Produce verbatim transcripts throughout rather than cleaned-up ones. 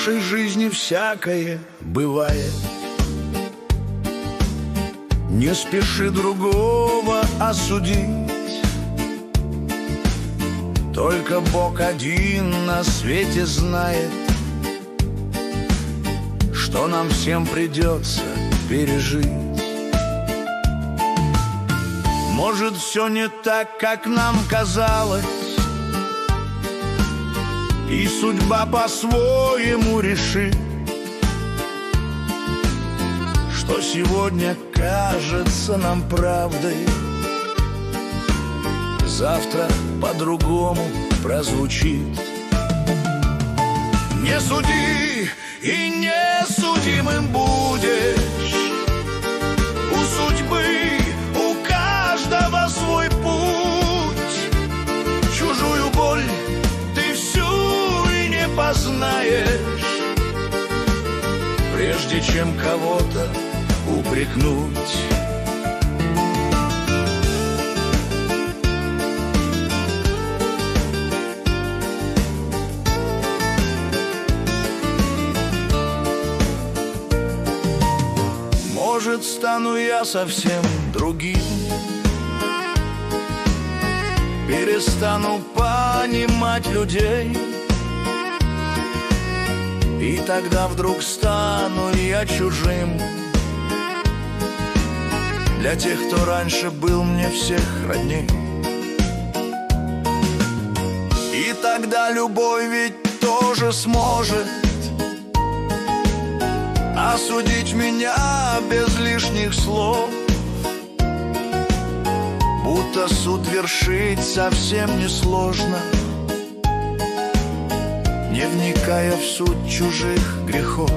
нашей жизни всякое бывает. Не спеши другого осудить, только Бог один на свете знает, что нам всем придется пережить. Может, все не так, как нам казалось, и судьба по-своему решит, что сегодня кажется нам правдой, завтра по-другому прозвучит. Не суди, и несудимым будешь. У судьбы, у каждого свой путь. Чужую боль ты всю и не познаешь, прежде чем кого-то упрекнуть. Может, стану я совсем другим, перестану понимать людей, и тогда вдруг стану я чужим для тех, кто раньше был мне всех родней. И тогда любовь ведь тоже сможет осудить меня без лишних слов, будто суд вершить совсем несложно, не вникая в суть чужих грехов.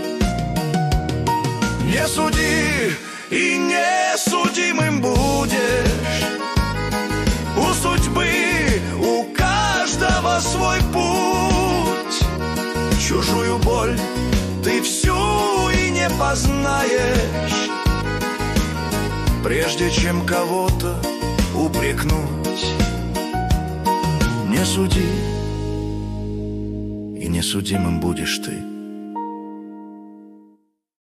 Не суди, и несудимым будешь. У судьбы, у каждого свой путь. Чужую боль ты всю и не познаешь, прежде чем кого-то упрекнуть. Не суди, и несудимым будешь ты.